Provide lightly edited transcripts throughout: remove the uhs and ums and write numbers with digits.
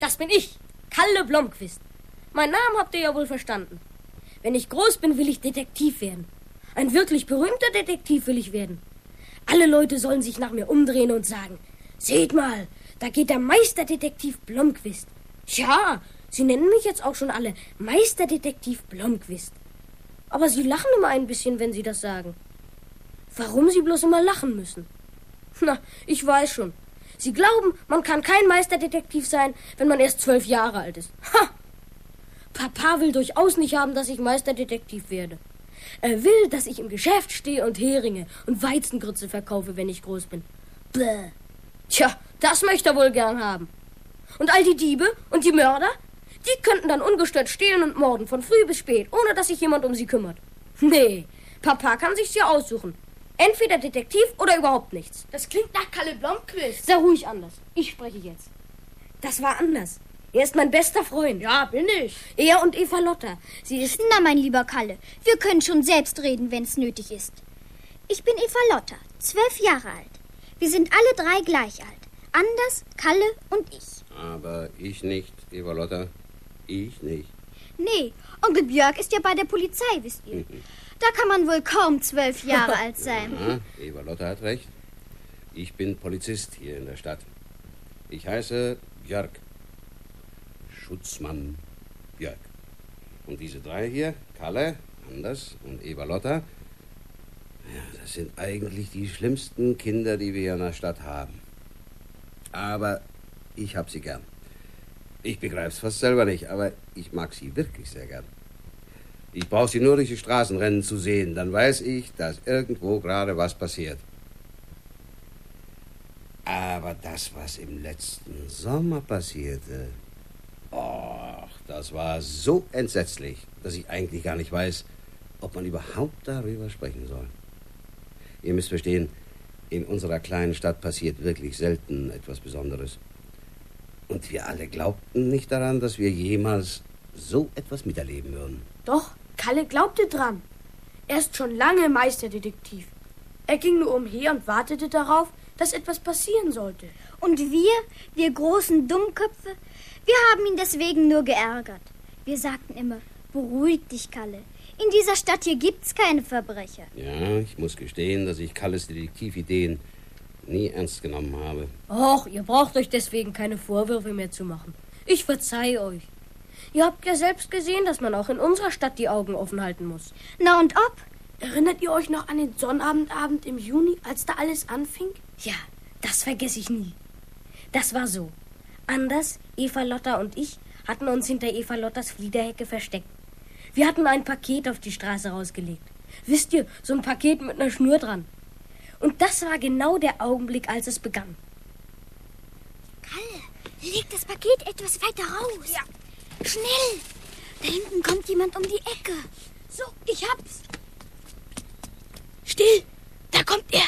Das bin ich, Kalle Blomqvist. Meinen Namen habt ihr ja wohl verstanden. Wenn ich groß bin, will ich Detektiv werden. Ein wirklich berühmter Detektiv will ich werden. Alle Leute sollen sich nach mir umdrehen und sagen, seht mal, da geht der Meisterdetektiv Blomqvist. Ja, sie nennen mich jetzt auch schon alle Meisterdetektiv Blomqvist. Aber sie lachen immer ein bisschen, wenn sie das sagen. Warum sie bloß immer lachen müssen? Na, ich weiß schon. Sie glauben, man kann kein Meisterdetektiv sein, wenn man erst 12 Jahre alt ist. Ha! Papa will durchaus nicht haben, dass ich Meisterdetektiv werde. Er will, dass ich im Geschäft stehe und Heringe und Weizengrütze verkaufe, wenn ich groß bin. Bäh. Tja, das möchte er wohl gern haben. Und all die Diebe und die Mörder, die könnten dann ungestört stehlen und morden, von früh bis spät, ohne dass sich jemand um sie kümmert. Nee, Papa kann sich's ja aussuchen. Entweder Detektiv oder überhaupt nichts. Das klingt nach Kalle Blomqvist. Sei ruhig, Anders. Ich spreche jetzt. Das war Anders. Er ist mein bester Freund. Ja, bin ich. Er und Eva Lotta. Sie ist... Na, mein lieber Kalle, wir können schon selbst reden, wenn es nötig ist. Ich bin Eva Lotta, 12 Jahre alt. Wir sind alle 3 gleich alt. Anders, Kalle und ich. Aber ich nicht, Eva Lotta. Ich nicht. Nee, Onkel Björk ist ja bei der Polizei, wisst ihr. Da kann man wohl kaum 12 Jahre alt sein. Ja, Eva Lotta hat recht. Ich bin Polizist hier in der Stadt. Ich heiße Björk. Schutzmann Björk. Und diese 3 hier, Kalle, Anders und Eva Lotta, ja, das sind eigentlich die schlimmsten Kinder, die wir hier in der Stadt haben. Aber ich hab sie gern. Ich begreif's fast selber nicht, aber ich mag sie wirklich sehr gern. Ich brauche sie nur durch die Straßen rennen zu sehen, dann weiß ich, dass irgendwo gerade was passiert. Aber das, was im letzten Sommer passierte, das war so entsetzlich, dass ich eigentlich gar nicht weiß, ob man überhaupt darüber sprechen soll. Ihr müsst verstehen, in unserer kleinen Stadt passiert wirklich selten etwas Besonderes. Und wir alle glaubten nicht daran, dass wir jemals so etwas miterleben würden. Doch, Kalle glaubte dran. Er ist schon lange Meisterdetektiv. Er ging nur umher und wartete darauf, dass etwas passieren sollte. Und wir großen Dummköpfe, wir haben ihn deswegen nur geärgert. Wir sagten immer, beruhig dich, Kalle. In dieser Stadt hier gibt's keine Verbrecher. Ja, ich muss gestehen, dass ich Kalles Detektivideen nie ernst genommen habe. Och, ihr braucht euch deswegen keine Vorwürfe mehr zu machen. Ich verzeihe euch. Ihr habt ja selbst gesehen, dass man auch in unserer Stadt die Augen offen halten muss. Na und ob? Erinnert ihr euch noch an den Sonnabendabend im Juni, als da alles anfing? Ja, das vergesse ich nie. Das war so. Anders, Eva Lotta und ich hatten uns hinter Eva Lottas Fliederhecke versteckt. Wir hatten ein Paket auf die Straße rausgelegt. Wisst ihr, so ein Paket mit einer Schnur dran. Und das war genau der Augenblick, als es begann. Kalle, leg das Paket etwas weiter raus. Ja. Schnell! Da hinten kommt jemand um die Ecke. So, ich hab's. Still! Da kommt er!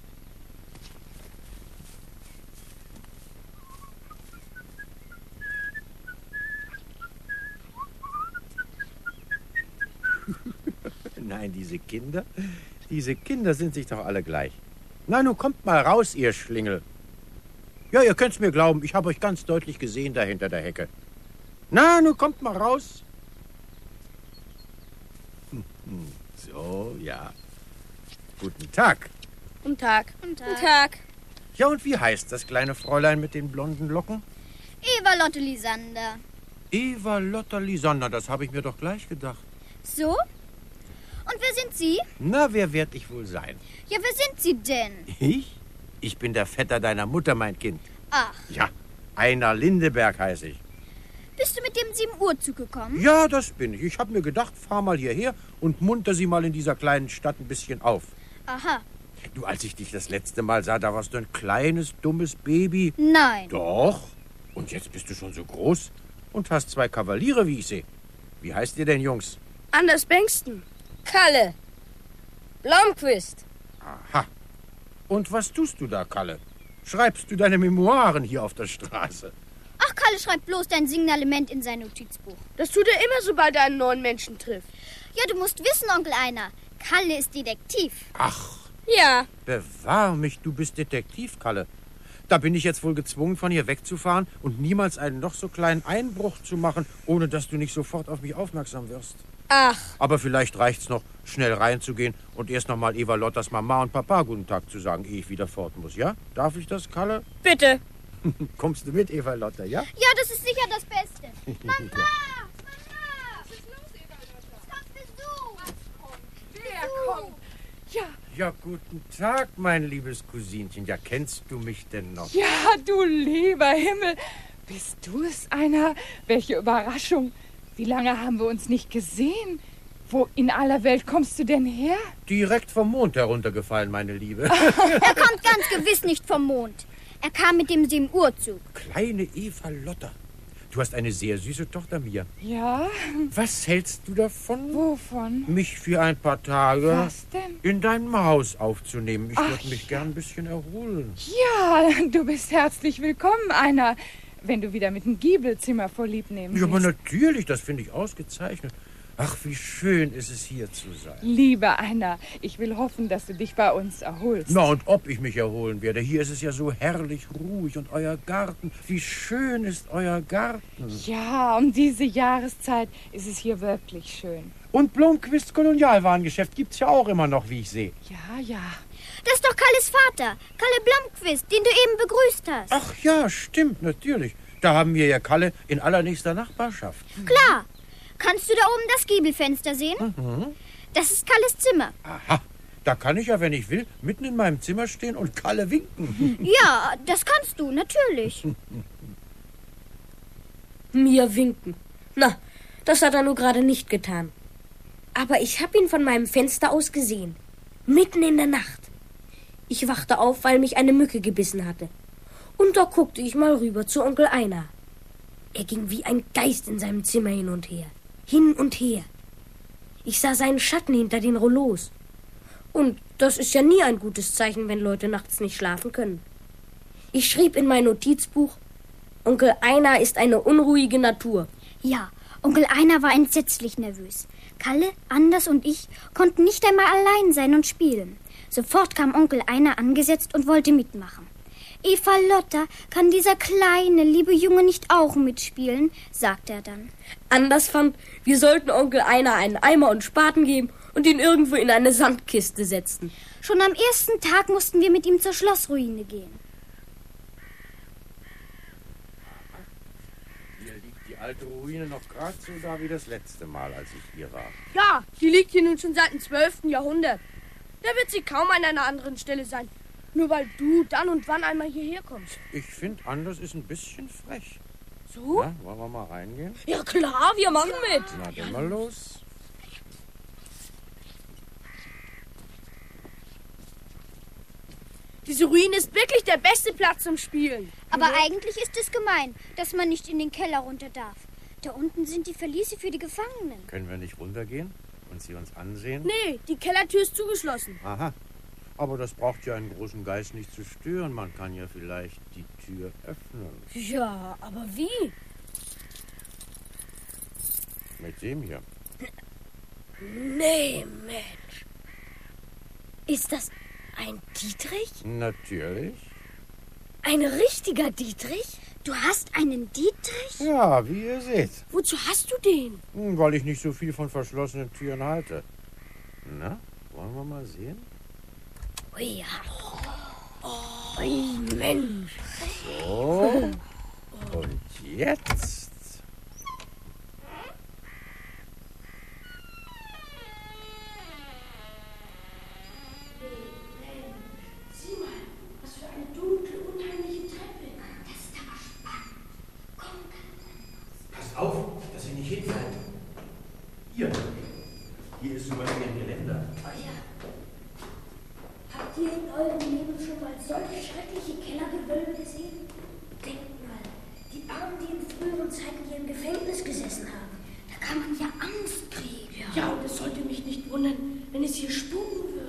Nein, diese Kinder sind sich doch alle gleich. Na, nun kommt mal raus, ihr Schlingel. Ja, ihr könnt's mir glauben, ich habe euch ganz deutlich gesehen da hinter der Hecke. Na, nun kommt mal raus. So, ja. Guten Tag. Guten Tag. Guten Tag. Guten Tag. Ja, und wie heißt das kleine Fräulein mit den blonden Locken? Eva Lotte Lisander. Eva Lotta Lisander, das habe ich mir doch gleich gedacht. So? Und wer sind Sie? Na, wer werd ich wohl sein? Ja, wer sind Sie denn? Ich? Ich bin der Vetter deiner Mutter, mein Kind. Ach, Ja, Einar Lindeberg heiße ich. bist du mit dem 7-Uhr-Zug gekommen? Ja, das bin ich. Ich habe mir gedacht, fahr mal hierher und munter sie mal in dieser kleinen Stadt ein bisschen auf. Aha. Du, als ich dich das letzte Mal sah, da warst du ein kleines, dummes Baby. Nein. Doch. Und jetzt bist du schon so groß und hast 2 Kavaliere, wie ich sehe. Wie heißt ihr denn, Jungs? Anders Bengtsen. Kalle. Blomqvist. Aha. Und was tust du da, Kalle? Schreibst du deine Memoiren hier auf der Straße? Ach, Kalle schreibt bloß dein Signalement in sein Notizbuch. Das tut er immer, sobald er einen neuen Menschen trifft. Ja, du musst wissen, Onkel Einar, Kalle ist Detektiv. Ach, Ja. bewahr mich, du bist Detektiv, Kalle. Da bin ich jetzt wohl gezwungen, von hier wegzufahren und niemals einen noch so kleinen Einbruch zu machen, ohne dass du nicht sofort auf mich aufmerksam wirst. Ach, Aber vielleicht reicht's noch, schnell reinzugehen und erst noch mal Eva Lottas Mama und Papa guten Tag zu sagen, ehe ich wieder fort muss, ja? Darf ich das, Kalle? bitte. Kommst du mit, Eva Lotta, ja? Ja, das ist sicher das Beste. Mama! Mama! Was ist los, Eva Lotta? Es kommt Besuch! Wer kommt? Ja, Ja, guten Tag, mein liebes Cousinchen. Ja, kennst du mich denn noch? ja, du lieber Himmel. Bist du es einer? Welche Überraschung. Wie lange haben wir uns nicht gesehen? Wo in aller Welt kommst du denn her? Direkt vom Mond heruntergefallen, meine Liebe. Er kommt ganz gewiss nicht vom Mond. Er kam mit dem 7-Uhr-Zug. Kleine Eva Lotta. Du hast eine sehr süße Tochter, Mia. Ja, Was hältst du davon, wovon? mich für ein paar Tage Was denn? in dein Haus aufzunehmen? Ich würde mich gern ein bisschen erholen. Ja, du bist herzlich willkommen, einer, wenn du wieder mit dem Giebelzimmer vorlieb nehmen Ja, aber willst. natürlich, das finde ich ausgezeichnet. Ach, wie schön ist es, hier zu sein. Lieber einer, ich will hoffen, dass du dich bei uns erholst. Na, und ob ich mich erholen werde. Hier ist es ja so herrlich ruhig und euer Garten. Wie schön ist euer Garten. Ja, um diese Jahreszeit ist es hier wirklich schön. Und Blomquists Kolonialwarengeschäft gibt's ja auch immer noch, wie ich sehe. Ja, ja. Das ist doch Kalles Vater, Kalle Blomqvist, den du eben begrüßt hast. Ach ja, stimmt, natürlich. Da haben wir ja Kalle in allernächster Nachbarschaft. Klar. Kannst du da oben das Giebelfenster sehen? Das ist Kalles Zimmer. Aha, da kann ich ja, wenn ich will, mitten in meinem Zimmer stehen und Kalle winken. Ja, das kannst du, natürlich. Mir winken. Na, das hat er nur gerade nicht getan. Aber ich habe ihn von meinem Fenster aus gesehen. Mitten in der Nacht. Ich wachte auf, weil mich eine Mücke gebissen hatte. Und da guckte ich mal rüber zu Onkel Einar. Er ging wie ein Geist in seinem Zimmer hin und her. Hin und her. Ich sah seinen Schatten hinter den Rollos. Und das ist ja nie ein gutes Zeichen, wenn Leute nachts nicht schlafen können. Ich schrieb in mein Notizbuch, Onkel Einar ist eine unruhige Natur. Ja, Onkel Einar war entsetzlich nervös. Kalle, Anders und ich konnten nicht einmal allein sein und spielen. Sofort kam Onkel Einar angesetzt und wollte mitmachen. Eva Lotta, kann dieser kleine, liebe Junge nicht auch mitspielen, sagte er dann. Anders fand, wir sollten Onkel Einar einen Eimer und Spaten geben und ihn irgendwo in eine Sandkiste setzen. Schon am ersten Tag mussten wir mit ihm zur Schlossruine gehen. Hier liegt die alte Ruine noch gerade so da wie das letzte Mal, als ich hier war. Ja, die liegt hier nun schon seit dem 12. Jahrhundert. Da wird sie kaum an einer anderen Stelle sein. Nur weil du dann und wann einmal hierher kommst. Ich finde, Anders ist ein bisschen frech. So? Na, wollen wir mal reingehen? Ja klar, wir machen mit. Na, dann mal los. Diese Ruine ist wirklich der beste Platz zum Spielen. Aber eigentlich ist es gemein, dass man nicht in den Keller runter darf. Da unten sind die Verliese für die Gefangenen. Können wir nicht runtergehen und sie uns ansehen? Nee, die Kellertür ist zugeschlossen. Aha. Aber das braucht ja einen großen Geist nicht zu stören. Man kann ja vielleicht die Tür öffnen. Ja, aber wie? Mit dem hier. Nee, Mensch. Ist das ein Dietrich? Natürlich. Ein richtiger Dietrich? Du hast einen Dietrich? Ja, wie ihr seht. Wozu hast du den? Weil ich nicht so viel von verschlossenen Türen halte. Na, wollen wir mal sehen? Oh ja. Oh, Mensch. So. Und jetzt? Sieh mal, was für eine dunkle, unheimliche Treppe. Das ist aber spannend. Komm. Passt auf, dass ihr nicht hinfällt. Hier. Hier ist sogar ein Geländer. Oh ja. Habt ihr in eurem Leben schon mal solche schreckliche Kellergewölbe gesehen? Denkt mal, die Armen, die in früheren Zeiten hier im Gefängnis gesessen haben. Da kann man ja Angst kriegen. Ja, und es sollte mich nicht wundern, wenn es hier spuken würde.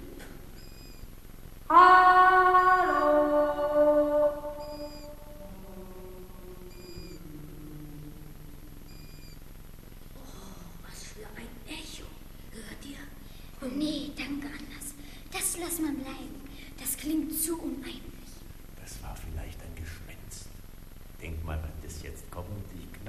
Was für ein Echo. Hört ihr? Oh nee, danke, Anders. Das lass mal bleiben. Das klingt zu unheimlich. Das war vielleicht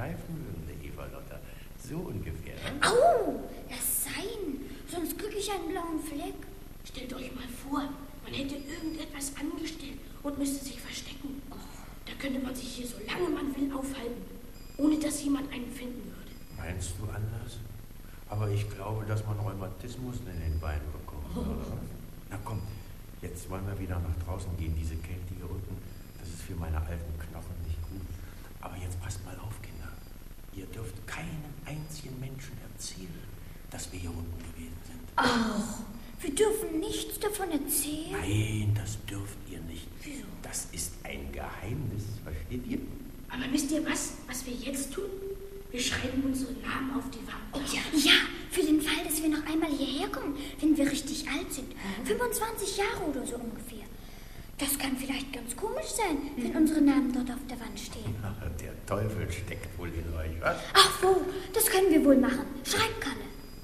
kneifen würden, Eva Lotta. So ungefähr. Au, lass sein. Sonst kriege ich einen blauen Fleck. Stellt euch mal vor, man hätte irgendetwas angestellt und müsste sich verstecken. Da könnte man sich hier so lange man will aufhalten, ohne dass jemand einen finden würde. Meinst du anders? Aber ich glaube, dass man Rheumatismus in den Beinen bekommt. Oder? Na komm, jetzt wollen wir wieder nach draußen gehen. Diese Kälte hier unten, das ist für meine alten Knochen nicht gut. Aber jetzt passt mal auf, Kinder. Ihr dürft keinem einzigen Menschen erzählen, dass wir hier unten gewesen sind. Ach, wir dürfen nichts davon erzählen. Nein, das dürft ihr nicht. Wieso? Das ist ein Geheimnis, versteht ihr? Aber wisst ihr was wir jetzt tun? Wir schreiben unsere Namen auf die Wand. Ja, für den Fall, dass wir noch einmal hierher kommen, wenn wir richtig alt sind. 25 Jahre oder so ungefähr. Das kann vielleicht ganz komisch sein, wenn unsere Namen dort auf der Wand stehen. Na, der Teufel steckt wohl in euch, was? Ach wo, das können wir wohl machen. Schreib, Kalle.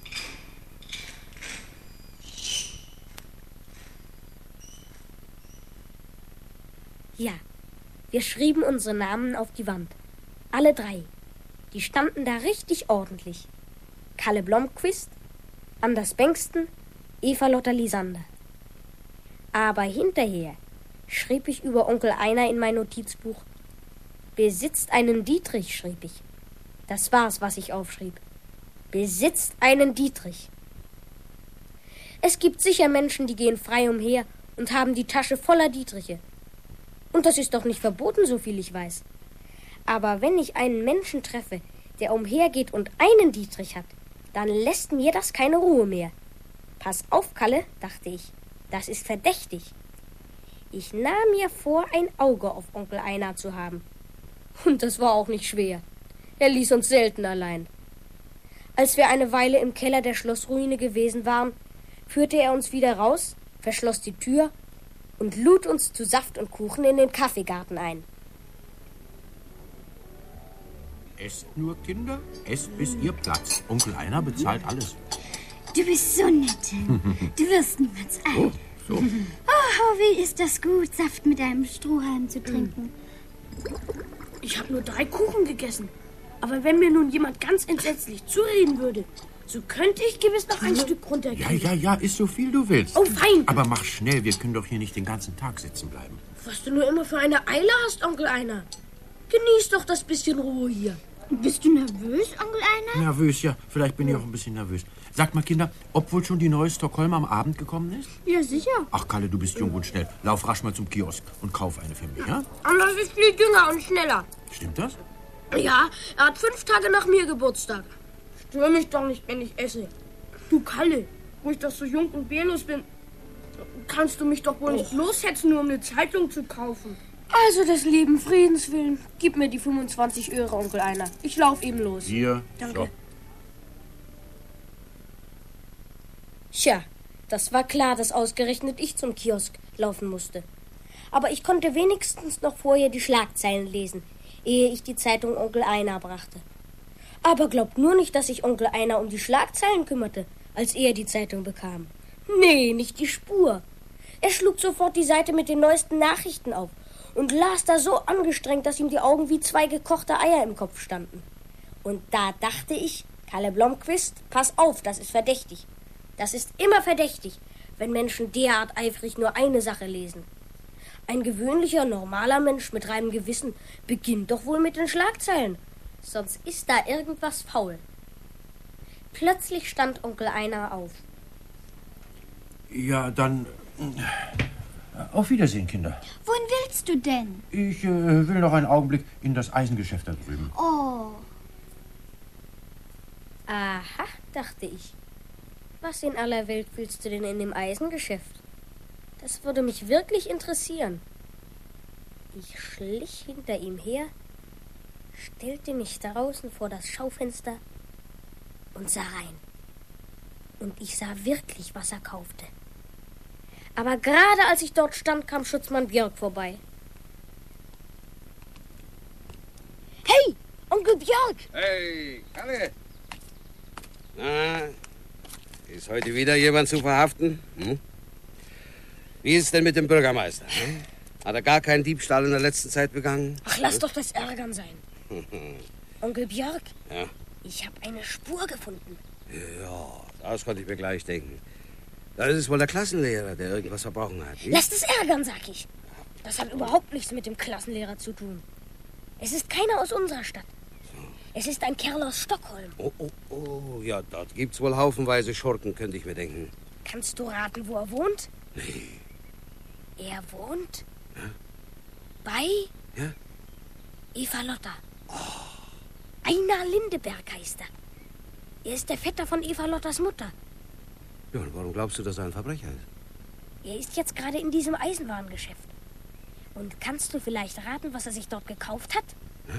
Ja, wir schrieben unsere Namen auf die Wand. Alle drei. Die standen da richtig ordentlich. Kalle Blomqvist, Anders Bengtsen, Eva Lotta Lisander. Aber hinterher schrieb ich über Onkel Einar in mein Notizbuch. Besitzt einen Dietrich, schrieb ich. Das war's, was ich aufschrieb. Besitzt einen Dietrich. Es gibt sicher Menschen, die gehen frei umher und haben die Tasche voller Dietriche. Und das ist doch nicht verboten, soviel ich weiß. Aber wenn ich einen Menschen treffe, der umhergeht und einen Dietrich hat, dann lässt mir das keine Ruhe mehr. Pass auf, Kalle, dachte ich, das ist verdächtig. Ich nahm mir vor, ein Auge auf Onkel Einar zu haben. Und das war auch nicht schwer. Er ließ uns selten allein. Als wir eine Weile im Keller der Schlossruine gewesen waren, führte er uns wieder raus, verschloss die Tür und lud uns zu Saft und Kuchen in den Kaffeegarten ein. Esst nur, Kinder, esst bis ihr platzt. Onkel Einar bezahlt alles. Du bist so nett. Du wirst niemals alt. So. Oh, wie ist das gut, Saft mit einem Strohhalm zu trinken. Ich habe nur 3 Kuchen gegessen. Aber wenn mir nun jemand ganz entsetzlich zureden würde, so könnte ich gewiss noch ein Stück runtergehen. Ja, isst so viel du willst. Oh, fein. Aber mach schnell, wir können doch hier nicht den ganzen Tag sitzen bleiben. Was du nur immer für eine Eile hast, Onkel Einar. Genieß doch das bisschen Ruhe hier. Bist du nervös, Onkel Einar? Nervös, ja. Vielleicht bin ich auch ein bisschen nervös. Sagt mal, Kinder, ob wohl schon die neue Stockholm am Abend gekommen ist? Ja, sicher. Ach, Kalle, du bist jung und schnell. Lauf rasch mal zum Kiosk und kauf eine für mich, ja? Anders ist viel jünger und schneller. Stimmt das? Ja, er hat 5 Tage nach mir Geburtstag. Stör mich doch nicht, wenn ich esse. Du Kalle, wo ich doch so jung und wehrlos bin, kannst du mich doch wohl nicht loshetzen, nur um eine Zeitung zu kaufen. Also des lieben Friedens willen, gib mir die 25 Euro, Onkel Einar. Ich lauf eben los. Hier. Danke. So. Tja, das war klar, dass ausgerechnet ich zum Kiosk laufen musste. Aber ich konnte wenigstens noch vorher die Schlagzeilen lesen, ehe ich die Zeitung Onkel Einar brachte. Aber glaubt nur nicht, dass sich Onkel Einar um die Schlagzeilen kümmerte, als er die Zeitung bekam. Nee, nicht die Spur. Er schlug sofort die Seite mit den neuesten Nachrichten auf und las da so angestrengt, dass ihm die Augen wie 2 gekochte Eier im Kopf standen. Und da dachte ich, Kalle Blomqvist, pass auf, das ist verdächtig. Das ist immer verdächtig, wenn Menschen derart eifrig nur eine Sache lesen. Ein gewöhnlicher, normaler Mensch mit reinem Gewissen beginnt doch wohl mit den Schlagzeilen. Sonst ist da irgendwas faul. Plötzlich stand Onkel Einar auf. Ja, dann... Auf Wiedersehen, Kinder. Wohin willst du denn? Ich will noch einen Augenblick in das Eisengeschäft da drüben. Oh, Aha, dachte ich. Was in aller Welt willst du denn in dem Eisengeschäft? Das würde mich wirklich interessieren. Ich schlich hinter ihm her, stellte mich draußen vor das Schaufenster und sah rein. Und ich sah wirklich, was er kaufte. Aber gerade als ich dort stand, kam Schutzmann Björk vorbei. Hey, Onkel Björk! Hey, Kalle! Na, ist heute wieder jemand zu verhaften? Hm? Wie ist es denn mit dem Bürgermeister? Hm? Hat er gar keinen Diebstahl in der letzten Zeit begangen? Ach, lass doch das Ärgern sein. Onkel Björk, Ja? ich habe eine Spur gefunden. Ja, das konnte ich mir gleich denken. Das ist wohl der Klassenlehrer, der irgendwas verbrochen hat. Nicht? Lasst es ärgern, sag ich. Das hat überhaupt nichts mit dem Klassenlehrer zu tun. Es ist keiner aus unserer Stadt. Es ist ein Kerl aus Stockholm. Oh, ja, dort gibt's wohl haufenweise Schurken, könnte ich mir denken. Kannst du raten, wo er wohnt? Nee. Er wohnt Ja? bei Ja? Eva Lotta. Einar Lindeberg heißt er. Er ist der Vetter von Eva Lottas Mutter. Ja, und warum glaubst du, dass er ein Verbrecher ist? Er ist jetzt gerade in diesem Eisenwarengeschäft. Und kannst du vielleicht raten, was er sich dort gekauft hat?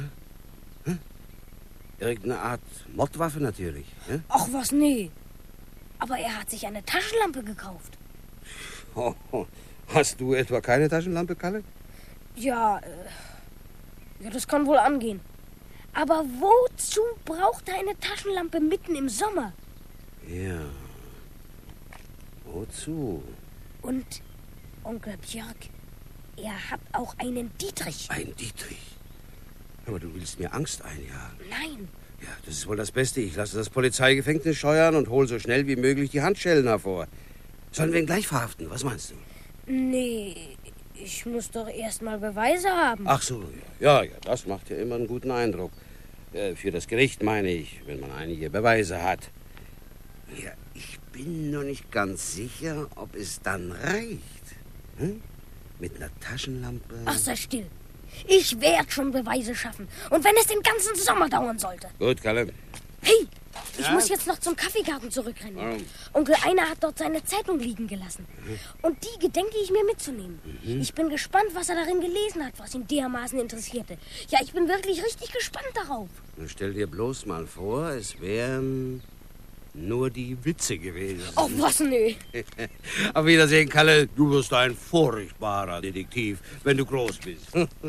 Irgendeine Art Mordwaffe natürlich. Ja? Ach was, nee. Aber er hat sich eine Taschenlampe gekauft. Hast du etwa keine Taschenlampe, Kalle? Ja, das kann wohl angehen. Aber wozu braucht er eine Taschenlampe mitten im Sommer? Ja. Wozu? Und Onkel Björk, er hat auch einen Dietrich. Ein Dietrich. Aber du willst mir Angst einjagen. Nein, Ja, das ist wohl das Beste. Ich lasse das Polizeigefängnis scheuern und hole so schnell wie möglich die Handschellen hervor. Sollen wir ihn gleich verhaften? Was meinst du? nee, ich muss doch erst mal Beweise haben. Ach so, ja, das macht ja immer einen guten Eindruck. Für das Gericht meine ich, wenn man einige Beweise hat. Ja, ich bin noch nicht ganz sicher, ob es dann reicht. Hm? Mit einer Taschenlampe? Ach, sei still. Ich werde schon Beweise schaffen. Und wenn es den ganzen Sommer dauern sollte. Gut, Kalle. Hey, ich Ja? muss jetzt noch zum Kaffeegarten zurückrennen. Warum? Onkel Einer hat dort seine Zeitung liegen gelassen. Und die gedenke ich mir mitzunehmen. Ich bin gespannt, was er darin gelesen hat, was ihn dermaßen interessierte. Ja, ich bin wirklich richtig gespannt darauf. Nun stell dir bloß mal vor, es wären nur die Witze gewesen. Oh, was, nee. Auf Wiedersehen, Kalle. Du wirst ein furchtbarer Detektiv, wenn du groß bist.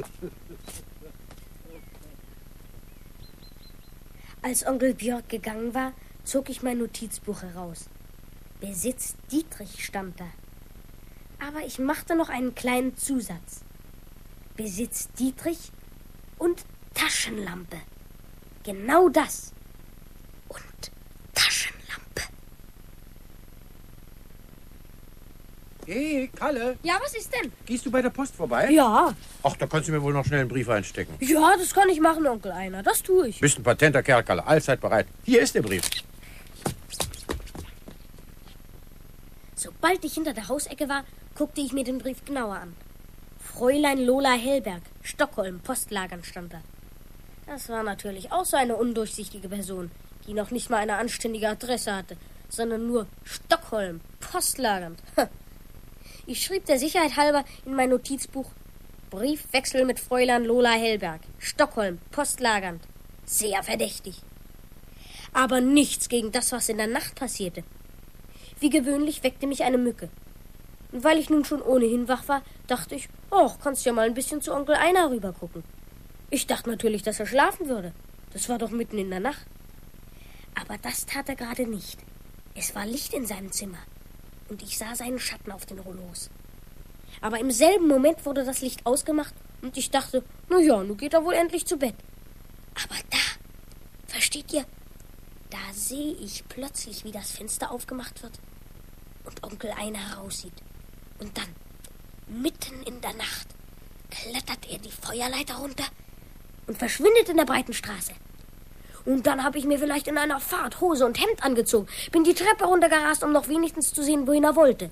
Als Onkel Björk gegangen war, zog ich mein Notizbuch heraus. Besitz Dietrich stand da. Aber ich machte noch einen kleinen Zusatz. Besitz Dietrich und Taschenlampe. Genau das. Und Taschenlampe. Hey, Kalle, Ja, was ist denn? gehst du bei der Post vorbei? Ja, Ach, da kannst du mir wohl noch schnell einen Brief einstecken. ja, das kann ich machen, Onkel Einer. Das tue ich. Bist ein patenter Kerl, Kalle. Allzeit bereit. Hier ist der Brief. Sobald ich hinter der Hausecke war, guckte ich mir den Brief genauer an. Fräulein Lola Hellberg, Stockholm, Postlagern stand da. Das war natürlich auch so eine undurchsichtige Person, die noch nicht mal eine anständige Adresse hatte, sondern nur Stockholm, postlagernd. Ich schrieb der Sicherheit halber in mein Notizbuch: Briefwechsel mit Fräulein Lola Hellberg, Stockholm, postlagernd. Sehr verdächtig. Aber nichts gegen das, was in der Nacht passierte. Wie gewöhnlich weckte mich eine Mücke. Und weil ich nun schon ohnehin wach war, dachte ich, kannst ja mal ein bisschen zu Onkel Einer rüber gucken. Ich dachte natürlich, dass er schlafen würde. Das war doch mitten in der Nacht. Aber das tat er gerade nicht. Es war Licht in seinem Zimmer. Und ich sah seinen Schatten auf den Rollos. Aber im selben Moment wurde das Licht ausgemacht und ich dachte, na ja, nun geht er wohl endlich zu Bett. Aber da, versteht ihr, da sehe ich plötzlich, wie das Fenster aufgemacht wird und Onkel Einer heraussieht. Und dann, mitten in der Nacht, klettert er die Feuerleiter runter und verschwindet in der breiten Straße. Und dann habe ich mir vielleicht in einer Fahrt Hose und Hemd angezogen, bin die Treppe runtergerast, um noch wenigstens zu sehen, wohin er wollte.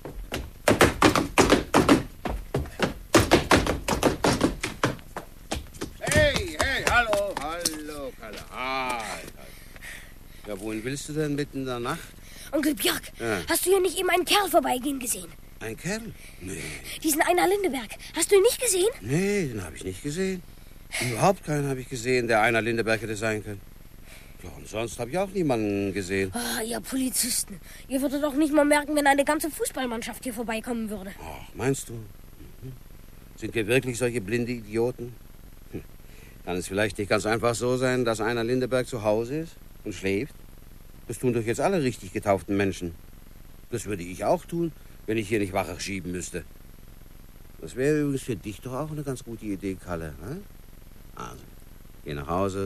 Hey, hallo, Kalle. Hi. Ja, wohin willst du denn mitten in der Nacht? Onkel Björk, Ja. hast du hier nicht eben einen Kerl vorbeigehen gesehen? Ein Kerl? Nee, Diesen Einer Lindeberg. Hast du ihn nicht gesehen? den habe ich nicht gesehen. Überhaupt keinen habe ich gesehen, der Einer Lindeberg hätte sein können. Ja, und sonst habe ich auch niemanden gesehen. Ah, ihr Polizisten. Ihr würdet doch nicht mal merken, wenn eine ganze Fußballmannschaft hier vorbeikommen würde. Ach, meinst du? Sind wir wirklich solche blinde Idioten? Kann es vielleicht nicht ganz einfach so sein, dass Einer Lindeberg zu Hause ist und schläft? Das tun doch jetzt alle richtig getauften Menschen. Das würde ich auch tun, wenn ich hier nicht Wache schieben müsste. Das wäre übrigens für dich doch auch eine ganz gute Idee, Kalle. Hm? Also, geh nach Hause,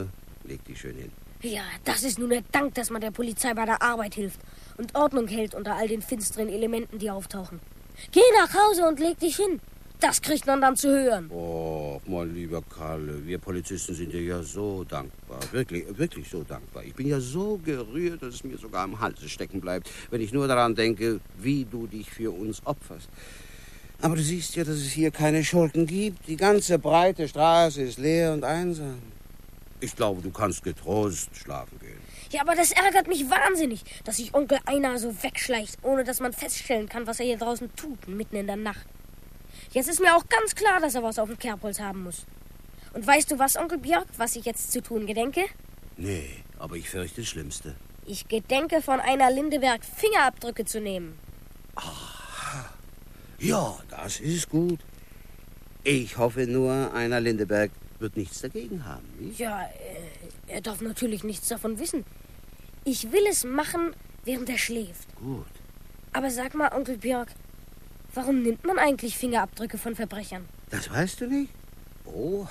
leg die schön hin. Ja, das ist nun der Dank, dass man der Polizei bei der Arbeit hilft und Ordnung hält unter all den finsteren Elementen, die auftauchen. Geh nach Hause und leg dich hin. Das kriegt man dann zu hören. Oh, mein lieber Kalle, wir Polizisten sind dir ja so dankbar. Wirklich, wirklich so dankbar. Ich bin ja so gerührt, dass es mir sogar am Halse stecken bleibt, wenn ich nur daran denke, wie du dich für uns opferst. Aber du siehst ja, dass es hier keine Schurken gibt. Die ganze breite Straße ist leer und einsam. Ich glaube, du kannst getrost schlafen gehen. Ja, aber das ärgert mich wahnsinnig, dass sich Onkel Einar so wegschleicht, ohne dass man feststellen kann, was er hier draußen tut, mitten in der Nacht. Jetzt ist mir auch ganz klar, dass er was auf dem Kerbholz haben muss. Und weißt du was, Onkel Björk, was ich jetzt zu tun gedenke? Nee, aber ich fürchte das Schlimmste. Ich gedenke, von Einar Lindeberg Fingerabdrücke zu nehmen. Aha. Ja, das ist gut. Ich hoffe nur, Einar Lindeberg wird nichts dagegen haben, nicht? Ja, er darf natürlich nichts davon wissen. Ich will es machen, während er schläft. Gut. Aber sag mal, Onkel Björk, warum nimmt man eigentlich Fingerabdrücke von Verbrechern? Das weißt du nicht? Oh.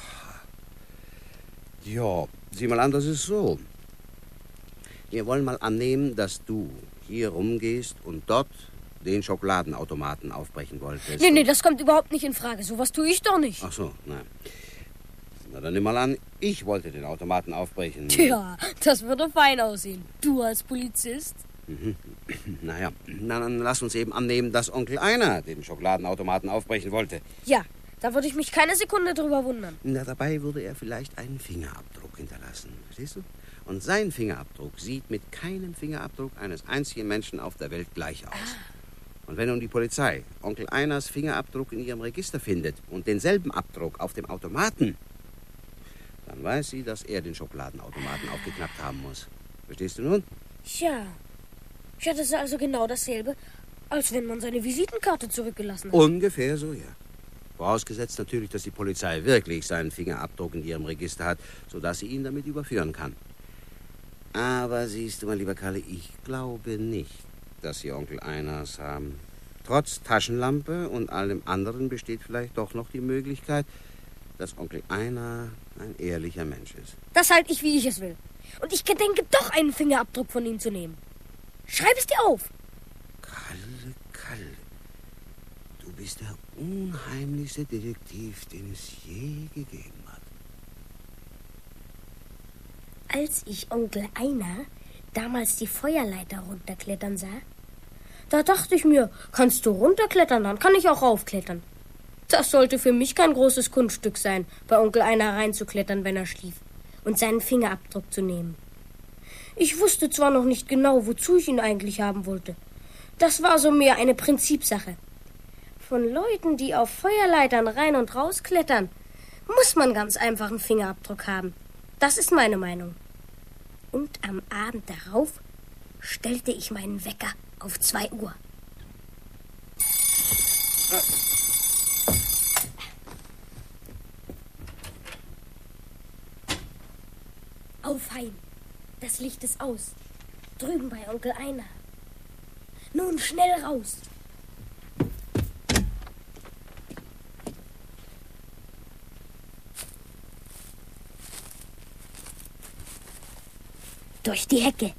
Ja, sieh mal an, das ist so. Wir wollen mal annehmen, dass du hier rumgehst und dort den Schokoladenautomaten aufbrechen wolltest. Nee, das kommt überhaupt nicht in Frage. Sowas tue ich doch nicht. Ach so, nein. Na, dann nimm mal an, ich wollte den Automaten aufbrechen. Tja, das würde fein aussehen. Du als Polizist? Naja, dann lass uns eben annehmen, dass Onkel Einar den Schokoladenautomaten aufbrechen wollte. Ja, da würde ich mich keine Sekunde drüber wundern. Na, dabei würde er vielleicht einen Fingerabdruck hinterlassen. Verstehst du? Und sein Fingerabdruck sieht mit keinem Fingerabdruck eines einzigen Menschen auf der Welt gleich aus. Und wenn nun die Polizei Onkel Einars Fingerabdruck in ihrem Register findet und denselben Abdruck auf dem Automaten, dann weiß sie, dass er den Schokoladenautomaten aufgeknappt haben muss. Verstehst du nun? Tja, das ist also genau dasselbe, als wenn man seine Visitenkarte zurückgelassen hat. Ungefähr so, ja. Vorausgesetzt natürlich, dass die Polizei wirklich seinen Fingerabdruck in ihrem Register hat, sodass sie ihn damit überführen kann. Aber siehst du, mein lieber Kalle, ich glaube nicht, dass sie Onkel Einars haben. Trotz Taschenlampe und allem anderen besteht vielleicht doch noch die Möglichkeit, dass Onkel Einar ein ehrlicher Mensch ist. Das halte ich, wie ich es will. Und ich gedenke doch, einen Fingerabdruck von ihm zu nehmen. Schreib es dir auf. Kalle, du bist der unheimlichste Detektiv, den es je gegeben hat. Als ich Onkel Einar damals die Feuerleiter runterklettern sah, da dachte ich mir, kannst du runterklettern, dann kann ich auch raufklettern. Das sollte für mich kein großes Kunststück sein, bei Onkel Einar reinzuklettern, wenn er schlief, und seinen Fingerabdruck zu nehmen. Ich wusste zwar noch nicht genau, wozu ich ihn eigentlich haben wollte. Das war so mehr eine Prinzipsache. Von Leuten, die auf Feuerleitern rein und rausklettern, muss man ganz einfach einen Fingerabdruck haben. Das ist meine Meinung. Und am Abend darauf stellte ich meinen Wecker auf 2 Uhr. Auf heim. Das Licht ist aus. Drüben bei Onkel Einar. Nun schnell raus. Durch die Hecke.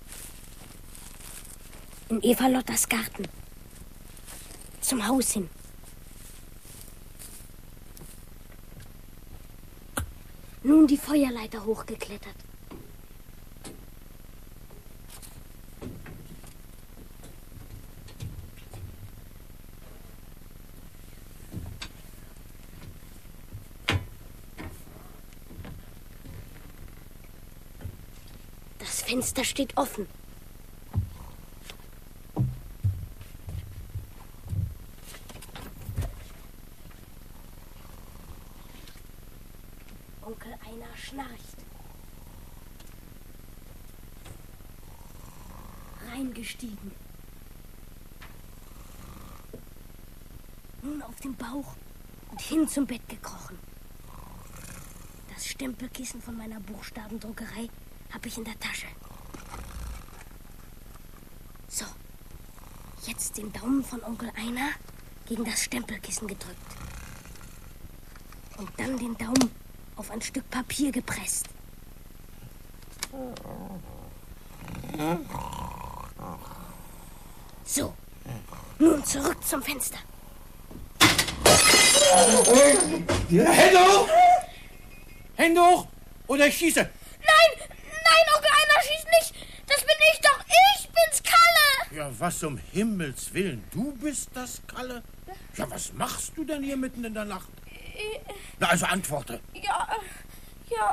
In Eva Lotters Garten. Zum Haus hin. Nun die Feuerleiter hochgeklettert. Das Fenster steht offen. Onkel Einar schnarcht. Reingestiegen. Nun auf den Bauch und hin zum Bett gekrochen. Das Stempelkissen von meiner Buchstabendruckerei habe ich in der Tasche. So, jetzt den Daumen von Onkel Einar gegen das Stempelkissen gedrückt. Und dann den Daumen auf ein Stück Papier gepresst. So, nun zurück zum Fenster. Hände hoch! Hände hoch! Oder ich schieße! Nein, Onkel Einer, schieß nicht! Das bin ich doch! Ich bin's, Kalle! Ja, was um Himmels Willen? Du bist das, Kalle? Ja, was machst du denn hier mitten in der Nacht? Na, also antworte. Ja,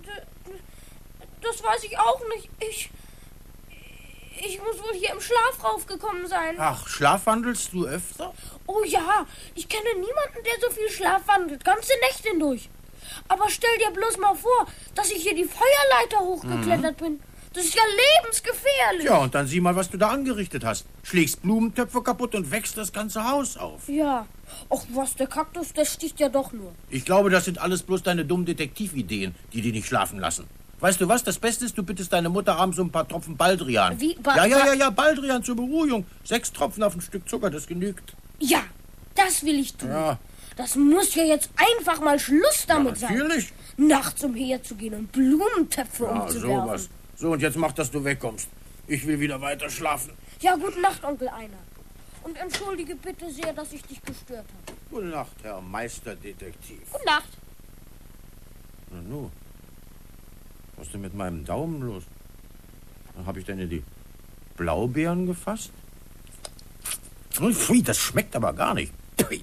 das weiß ich auch nicht. Ich muss wohl hier im Schlaf raufgekommen sein. Ach, schlafwandelst du öfter? Oh ja, ich kenne niemanden, der so viel schlafwandelt, ganze Nächte hindurch. Aber stell dir bloß mal vor, dass ich hier die Feuerleiter hochgeklettert bin. Das ist ja lebensgefährlich. Ja, und dann sieh mal, was du da angerichtet hast. Schlägst Blumentöpfe kaputt und wächst das ganze Haus auf. Ja. Och was, der Kaktus, der sticht ja doch nur. Ich glaube, das sind alles bloß deine dummen Detektivideen, die dich nicht schlafen lassen. Weißt du was, das Beste ist, du bittest deine Mutter abends um ein paar Tropfen Baldrian. Wie? Ja, Baldrian zur Beruhigung. 6 Tropfen auf ein Stück Zucker, das genügt. Ja, das will ich tun. Ja. Das muss ja jetzt einfach mal Schluss damit sein. Natürlich. Nachts umherzugehen und Blumentöpfe umzuwerfen. Sowas. So, und jetzt mach, dass du wegkommst. Ich will wieder weiter schlafen. Ja, gute Nacht, Onkel Einer. Und entschuldige bitte sehr, dass ich dich gestört habe. Gute Nacht, Herr Meisterdetektiv. Gute Nacht. Na nu, was ist denn mit meinem Daumen los? Habe ich denn in die Blaubeeren gefasst? Pfui, das schmeckt aber gar nicht. Pui.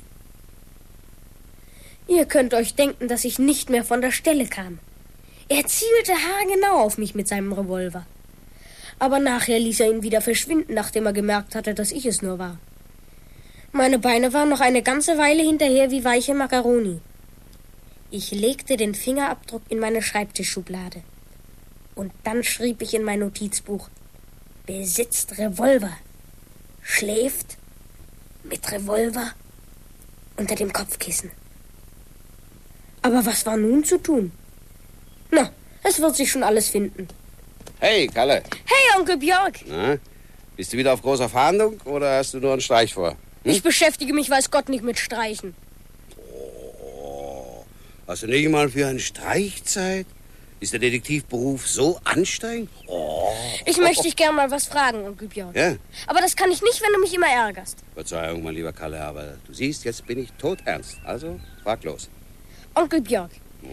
Ihr könnt euch denken, dass ich nicht mehr von der Stelle kam. Er zielte haargenau auf mich mit seinem Revolver. Aber nachher ließ er ihn wieder verschwinden, nachdem er gemerkt hatte, dass ich es nur war. Meine Beine waren noch eine ganze Weile hinterher wie weiche Makaroni. Ich legte den Fingerabdruck in meine Schreibtischschublade. Und dann schrieb ich in mein Notizbuch: Besitzt Revolver, schläft mit Revolver unter dem Kopfkissen. Aber was war nun zu tun? Na, es wird sich schon alles finden. Hey, Kalle. Hey, Onkel Björk. Na, bist du wieder auf großer Fahndung oder hast du nur einen Streich vor? Ich beschäftige mich, weiß Gott, nicht mit Streichen. Oh, hast du nicht mal für einen Streich Zeit? Ist der Detektivberuf so anstrengend? Oh. Ich möchte dich gern mal was fragen, Onkel Björk. Ja? Aber das kann ich nicht, wenn du mich immer ärgerst. Verzeihung, mein lieber Kalle, aber du siehst, jetzt bin ich todernst. Also, frag los. Onkel Björk,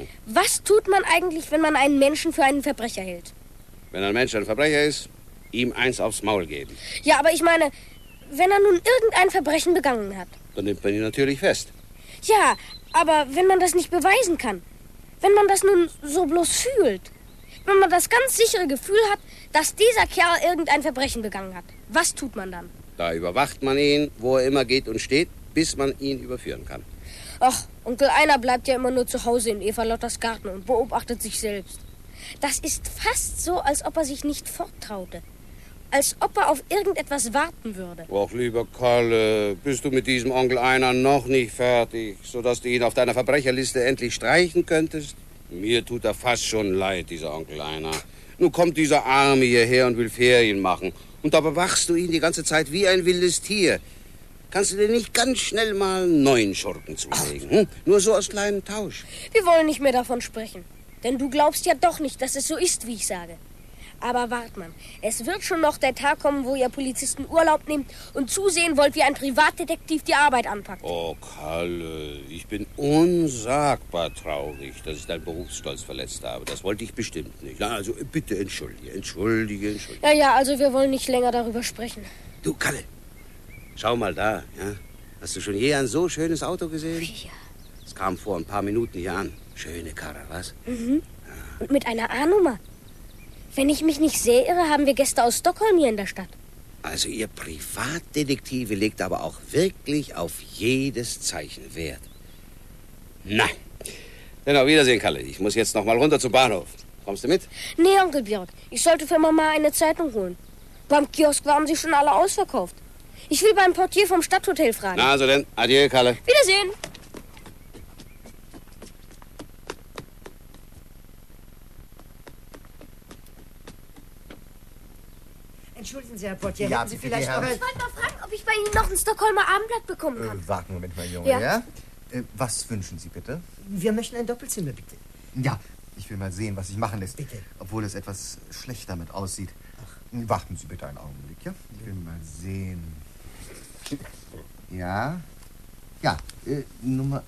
was tut man eigentlich, wenn man einen Menschen für einen Verbrecher hält? Wenn ein Mensch ein Verbrecher ist, ihm eins aufs Maul geben. Ja, aber ich meine, wenn er nun irgendein Verbrechen begangen hat. Dann nimmt man ihn natürlich fest. Ja, aber wenn man das nicht beweisen kann, wenn man das nun so bloß fühlt, wenn man das ganz sichere Gefühl hat, dass dieser Kerl irgendein Verbrechen begangen hat, was tut man dann? Da überwacht man ihn, wo er immer geht und steht, bis man ihn überführen kann. Ach, Onkel Einer bleibt ja immer nur zu Hause in Eva Lotters Garten und beobachtet sich selbst. Das ist fast so, als ob er sich nicht forttraute. Als ob er auf irgendetwas warten würde. Och, lieber Kalle, bist du mit diesem Onkel Einer noch nicht fertig, sodass du ihn auf deiner Verbrecherliste endlich streichen könntest? Mir tut er fast schon leid, dieser Onkel Einer. Nun kommt dieser Arme hierher und will Ferien machen. Und da bewachst du ihn die ganze Zeit wie ein wildes Tier. Kannst du dir nicht ganz schnell mal einen neuen Schurken zulegen? Hm? Nur so aus kleinem Tausch. Wir wollen nicht mehr davon sprechen. Denn du glaubst ja doch nicht, dass es so ist, wie ich sage. Aber wart man, es wird schon noch der Tag kommen, wo ihr Polizisten Urlaub nehmt und zusehen wollt, wie ein Privatdetektiv die Arbeit anpackt. Oh, Kalle, ich bin unsagbar traurig, dass ich deinen Berufsstolz verletzt habe. Das wollte ich bestimmt nicht. Na, also bitte entschuldige. Ja, also wir wollen nicht länger darüber sprechen. Du, Kalle, schau mal da, ja? Hast du schon je ein so schönes Auto gesehen? Ja. Es kam vor ein paar Minuten hier an. Schöne Karre, was? Mhm. Und mit einer A-Nummer. Wenn ich mich nicht sehr irre, haben wir Gäste aus Stockholm hier in der Stadt. Also ihr Privatdetektive legt aber auch wirklich auf jedes Zeichen Wert. Na, dann auf Wiedersehen, Kalle. Ich muss jetzt noch mal runter zum Bahnhof. Kommst du mit? Nee, Onkel Björk, ich sollte für Mama eine Zeitung holen. Beim Kiosk waren sie schon alle ausverkauft. Ich will beim Portier vom Stadthotel fragen. Na, also denn, adieu, Kalle. Wiedersehen. Entschuldigen Sie, Herr Portier, Ja, hätten Sie bitte, vielleicht Herr. noch ein... Ich wollte mal fragen, ob ich bei Ihnen noch ein Stockholmer Abendblatt bekommen kann. Warte einen Moment mal, Junge, Ja. ja? Was wünschen Sie bitte? Wir möchten ein Doppelzimmer, bitte. Ja, Ich will mal sehen, was sich machen lässt. Bitte. Obwohl es etwas schlecht damit aussieht. Warten Sie bitte einen Augenblick, ja? Ich will mal sehen. Ja. Ja, Nummer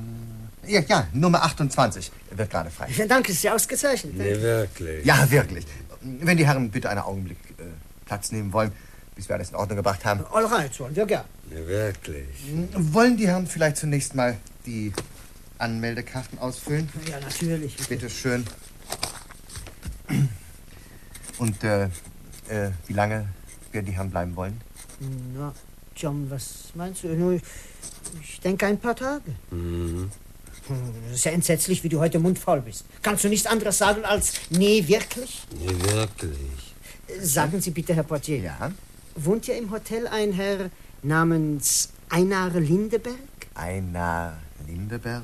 28 wird gerade frei. Ja, danke, ist ja ausgezeichnet. Nee, wirklich. Ja, wirklich. Wenn die Herren bitte einen Augenblick Platz nehmen wollen, bis wir alles in Ordnung gebracht haben. All right, wollen wir gern. Nee, wirklich. Wollen die Herren vielleicht zunächst mal die Anmeldekarten ausfüllen? Ja, natürlich. Bitte schön. Und wie lange werden die Herren bleiben wollen? Na, John, was meinst du? Ich denke ein paar Tage. Mhm. Das ist ja entsetzlich, wie du heute mundfaul bist. Kannst du nichts anderes sagen als nee, wirklich? Nee, wirklich. Sagen Sie bitte, Herr Portier. Ja? Wohnt hier im Hotel ein Herr namens Einar Lindeberg? Einar Lindeberg?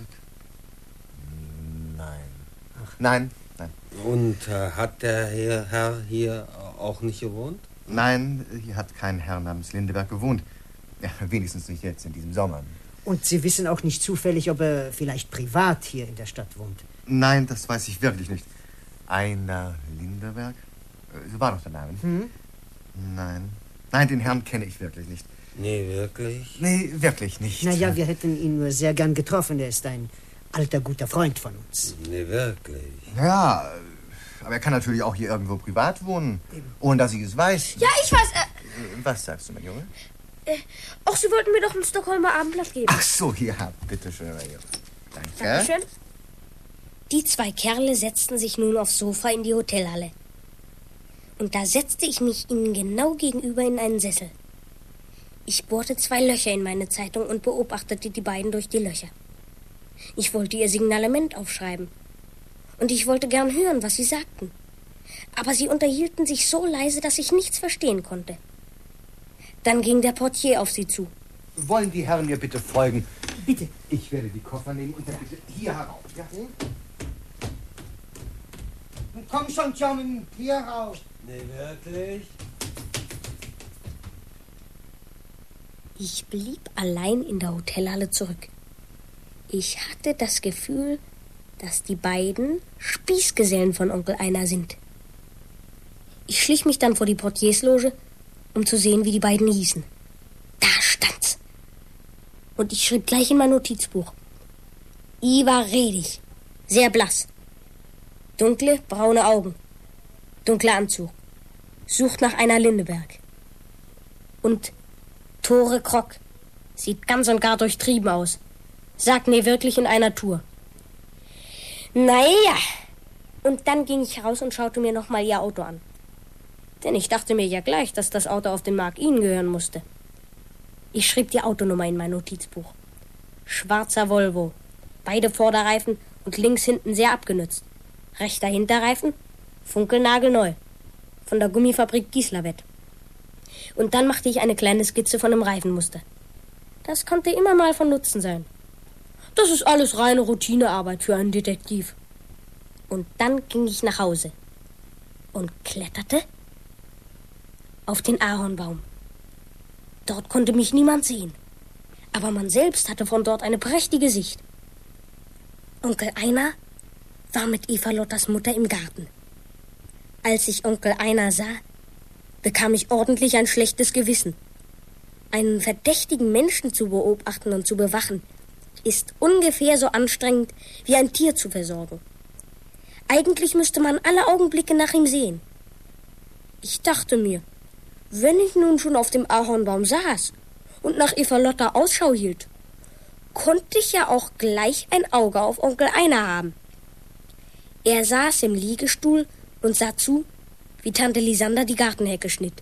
Nein. Ach. Nein. Und hat der Herr hier auch nicht gewohnt? Nein, hier hat kein Herr namens Lindeberg gewohnt. Ja, wenigstens nicht jetzt in diesem Sommer. Und Sie wissen auch nicht zufällig, ob er vielleicht privat hier in der Stadt wohnt? Nein, das weiß ich wirklich nicht. Einar Lindeberg? So war doch der Name. Hm? Nein, den Herrn kenne ich wirklich nicht. Nee, wirklich? Nee, wirklich nicht. Naja, wir hätten ihn nur sehr gern getroffen. Er ist ein alter, guter Freund von uns. Nee, wirklich. Ja, aber er kann natürlich auch hier irgendwo privat wohnen, ohne dass ich es weiß. Ja, ich weiß. Was sagst du, mein Junge? Ach, Sie wollten mir doch ein Stockholmer Abendblatt geben. Ach so, ja, bitteschön, mein Junge. Danke. Dankeschön. Die zwei Kerle setzten sich nun aufs Sofa in die Hotelhalle. Und da setzte ich mich ihnen genau gegenüber in einen Sessel. Ich bohrte 2 Löcher in meine Zeitung und beobachtete die beiden durch die Löcher. Ich wollte ihr Signalement aufschreiben. Und ich wollte gern hören, was sie sagten. Aber sie unterhielten sich so leise, dass ich nichts verstehen konnte. Dann ging der Portier auf sie zu. Wollen die Herren mir bitte folgen? Bitte. Ich werde die Koffer nehmen und dann bitte hier herauf. Ja? Komm schon, John, hier raus. Nee, wirklich? Ich blieb allein in der Hotelhalle zurück. Ich hatte das Gefühl, dass die beiden Spießgesellen von Onkel Einar sind. Ich schlich mich dann vor die Portiersloge, um zu sehen, wie die beiden hießen. Da stand's. Und ich schrieb gleich in mein Notizbuch. Ivar Redig, sehr blass. Dunkle, braune Augen. Dunkler Anzug. Sucht nach Einar Lindeberg. Und Tore Krock. Sieht ganz und gar durchtrieben aus. Sagt nee, wirklich in einer Tour. Naja. Und dann ging ich raus und schaute mir nochmal ihr Auto an. Denn ich dachte mir ja gleich, dass das Auto auf den Mark ihnen gehören musste. Ich schrieb die Autonummer in mein Notizbuch. Schwarzer Volvo. Beide Vorderreifen und links hinten sehr abgenützt. Rechter Hinterreifen, funkelnagelneu. Von der Gummifabrik Gislavett. Und dann machte ich eine kleine Skizze von dem Reifenmuster. Das konnte immer mal von Nutzen sein. Das ist alles reine Routinearbeit für einen Detektiv. Und dann ging ich nach Hause und kletterte auf den Ahornbaum. Dort konnte mich niemand sehen. Aber man selbst hatte von dort eine prächtige Sicht. Onkel Einar war mit Eva Lotters Mutter im Garten. Als ich Onkel Einar sah, bekam ich ordentlich ein schlechtes Gewissen. Einen verdächtigen Menschen zu beobachten und zu bewachen, ist ungefähr so anstrengend, wie ein Tier zu versorgen. Eigentlich müsste man alle Augenblicke nach ihm sehen. Ich dachte mir, wenn ich nun schon auf dem Ahornbaum saß und nach Eva Lotta Ausschau hielt, konnte ich ja auch gleich ein Auge auf Onkel Einar haben. Er saß im Liegestuhl und sah zu, wie Tante Lisander die Gartenhecke schnitt.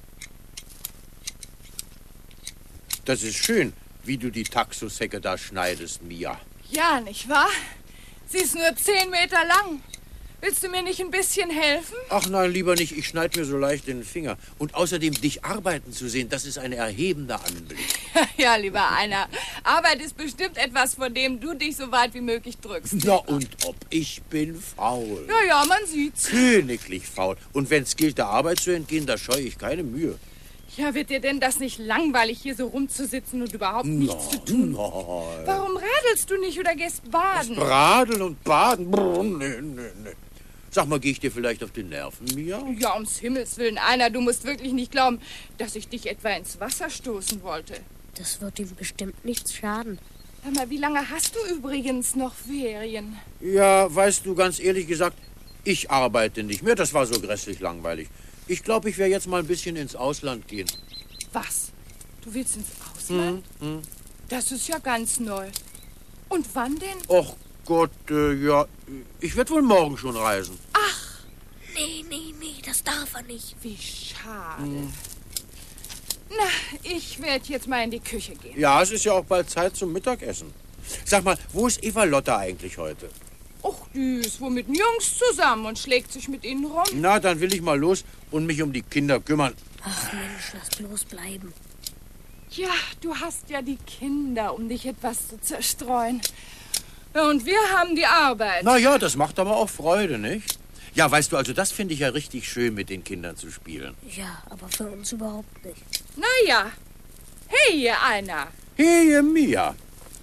Das ist schön, wie du die Taxushecke da schneidest, Mia. Ja, nicht wahr? Sie ist nur 10 Meter lang. Willst du mir nicht ein bisschen helfen? Ach nein, lieber nicht. Ich schneid mir so leicht den Finger. Und außerdem, dich arbeiten zu sehen, das ist ein erhebender Anblick. Ja, lieber Einar. Arbeit ist bestimmt etwas, von dem du dich so weit wie möglich drückst. Na und ob, ich bin faul. Ja, man sieht's. Königlich faul. Und wenn's gilt, der Arbeit zu entgehen, da scheue ich keine Mühe. Ja, wird dir denn das nicht langweilig, hier so rumzusitzen und überhaupt nichts zu tun? Nein. Warum radelst du nicht oder gehst baden? Radeln und baden? Brr, nee. Sag mal, gehe ich dir vielleicht auf die Nerven, Mia? Ja, ums Himmels Willen, Einer, du musst wirklich nicht glauben, dass ich dich etwa ins Wasser stoßen wollte. Das wird ihm bestimmt nichts schaden. Hör mal, wie lange hast du übrigens noch Ferien? Ja, weißt du, ganz ehrlich gesagt, ich arbeite nicht mehr. Das war so grässlich langweilig. Ich glaube, ich werde jetzt mal ein bisschen ins Ausland gehen. Was? Du willst ins Ausland? Das ist ja ganz neu. Und wann denn? Och Gott, ja, ich werde wohl morgen schon reisen. Ach, Nee, das darf er nicht. wie schade. Na, ich werde jetzt mal in die Küche gehen. Ja, es ist ja auch bald Zeit zum Mittagessen. Sag mal, wo ist Eva Lotta eigentlich heute? Och, die ist wohl mit den Jungs zusammen und schlägt sich mit ihnen rum. Na, dann will ich mal los und mich um die Kinder kümmern. Ach Mensch, lass bloß bleiben. Ja, du hast ja die Kinder, um dich etwas zu zerstreuen. Ja, und wir haben die Arbeit. Na ja, das macht aber auch Freude, nicht? Ja, weißt du, also das finde ich ja richtig schön, mit den Kindern zu spielen. Ja, aber für uns überhaupt nicht. Na ja. Hey, ihr Einer. Hey, Mia.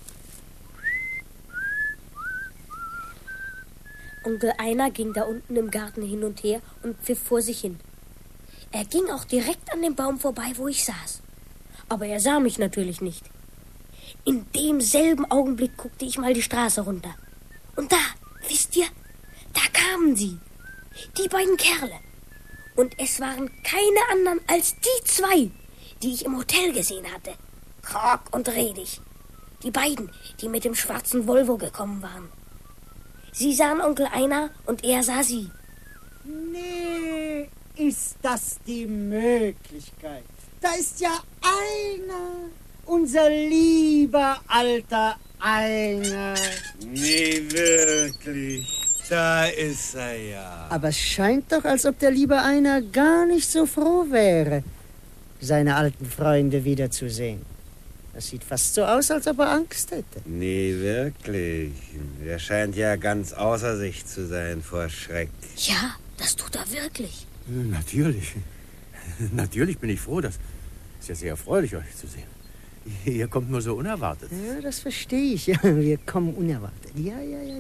Onkel Einer ging da unten im Garten hin und her und pfiff vor sich hin. Er ging auch direkt an dem Baum vorbei, wo ich saß. Aber er sah mich natürlich nicht. In demselben Augenblick guckte ich mal die Straße runter. Und da, wisst ihr, da kamen sie. Die beiden Kerle. Und es waren keine anderen als die zwei, die ich im Hotel gesehen hatte. Krog und Redig. Die beiden, die mit dem schwarzen Volvo gekommen waren. Sie sahen Onkel Einer und er sah sie. Nee, ist das die Möglichkeit? Da ist ja Einer, unser lieber alter Einer. Nee, wirklich. Da ist er ja. Aber es scheint doch, als ob der liebe Einer gar nicht so froh wäre, seine alten Freunde wiederzusehen. Das sieht fast so aus, als ob er Angst hätte. Nee, wirklich. Er scheint ja ganz außer sich zu sein vor Schreck. Ja, das tut er wirklich. Natürlich. Natürlich bin ich froh. Das ist ja sehr erfreulich, euch zu sehen. Ihr kommt nur so unerwartet. Ja, das verstehe ich. Ja, wir kommen unerwartet. Ja.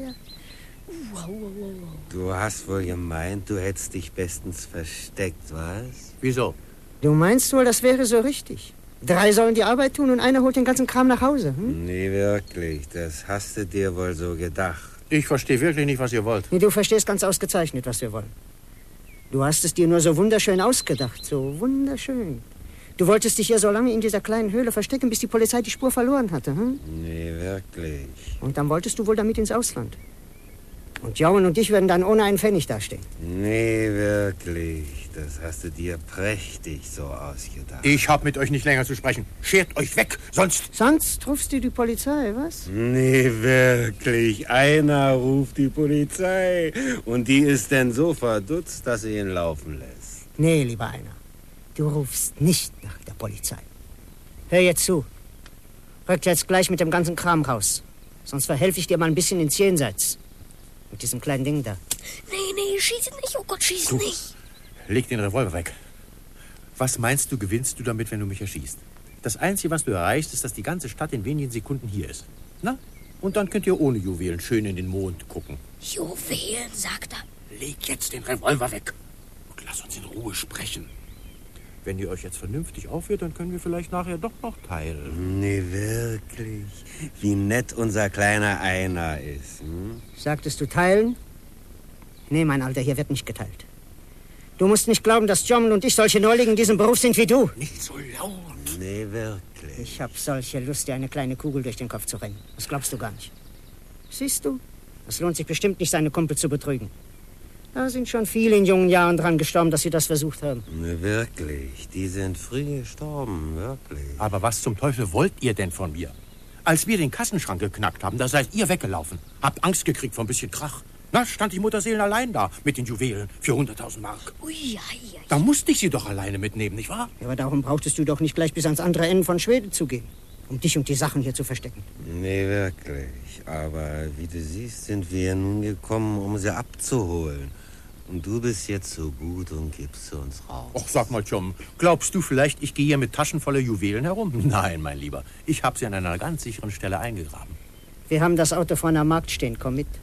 Du hast wohl gemeint, du hättest dich bestens versteckt, was? Wieso? Du meinst wohl, das wäre so richtig? 3 sollen die Arbeit tun und einer holt den ganzen Kram nach Hause. Nee, wirklich. Das hast du dir wohl so gedacht. Ich verstehe wirklich nicht, was ihr wollt. Nee, du verstehst ganz ausgezeichnet, was wir wollen. Du hast es dir nur so wunderschön ausgedacht. So wunderschön. Du wolltest dich hier so lange in dieser kleinen Höhle verstecken, bis die Polizei die Spur verloren hatte. Nee, wirklich. Und dann wolltest du wohl damit ins Ausland. Und Jowen und ich werden dann ohne einen Pfennig dastehen. Nee, wirklich. Das hast du dir prächtig so ausgedacht. Ich hab mit euch nicht länger zu sprechen. Schert euch weg, sonst... Sonst rufst du die Polizei, was? Nee, wirklich. Einer ruft die Polizei. Und die ist denn so verdutzt, dass sie ihn laufen lässt. Nee, lieber Einer. Du rufst nicht nach der Polizei. Hör jetzt zu. Rückt jetzt gleich mit dem ganzen Kram raus. Sonst verhelfe ich dir mal ein bisschen ins Jenseits. Mit diesem kleinen Ding da. Nee, schieß nicht. Oh Gott, schieß nicht. Leg den Revolver weg. Was meinst du, gewinnst du damit, wenn du mich erschießt? Das Einzige, was du erreichst, ist, dass die ganze Stadt in wenigen Sekunden hier ist. Na? Und dann könnt ihr ohne Juwelen schön in den Mond gucken. Juwelen, sagt er. Leg jetzt den Revolver weg und lass uns in Ruhe sprechen. Wenn ihr euch jetzt vernünftig aufhört, dann können wir vielleicht nachher doch noch teilen. Nee, wirklich. Wie nett unser kleiner Einer ist. Sagtest du teilen? Nee, mein Alter, hier wird nicht geteilt. Du musst nicht glauben, dass John und ich solche Neulinge in diesem Beruf sind wie du. Nicht so laut. Nee, wirklich. Ich hab solche Lust, dir eine kleine Kugel durch den Kopf zu rennen. Das glaubst du gar nicht. Siehst du? Es lohnt sich bestimmt nicht, seine Kumpel zu betrügen. Da sind schon viele in jungen Jahren dran gestorben, dass sie das versucht haben. Nee, wirklich. Die sind früh gestorben, wirklich. Aber was zum Teufel wollt ihr denn von mir? Als wir den Kassenschrank geknackt haben, da seid ihr weggelaufen. Habt Angst gekriegt vor ein bisschen Krach. Na, stand die Mutterseelen allein da mit den Juwelen für 100.000 Mark. Ui. Da musste ich sie doch alleine mitnehmen, nicht wahr? Ja, aber darum brauchtest du doch nicht gleich bis ans andere Ende von Schweden zu gehen, um dich und die Sachen hier zu verstecken. Nee, wirklich. Aber wie du siehst, sind wir nun gekommen, um sie abzuholen. Und du bist jetzt so gut und gibst sie uns raus. Och, sag mal, Chum, glaubst du vielleicht, ich gehe hier mit Taschen voller Juwelen herum? Nein, mein Lieber. Ich habe sie an einer ganz sicheren Stelle eingegraben. Wir haben das Auto vor einer Markt stehen. Komm mit.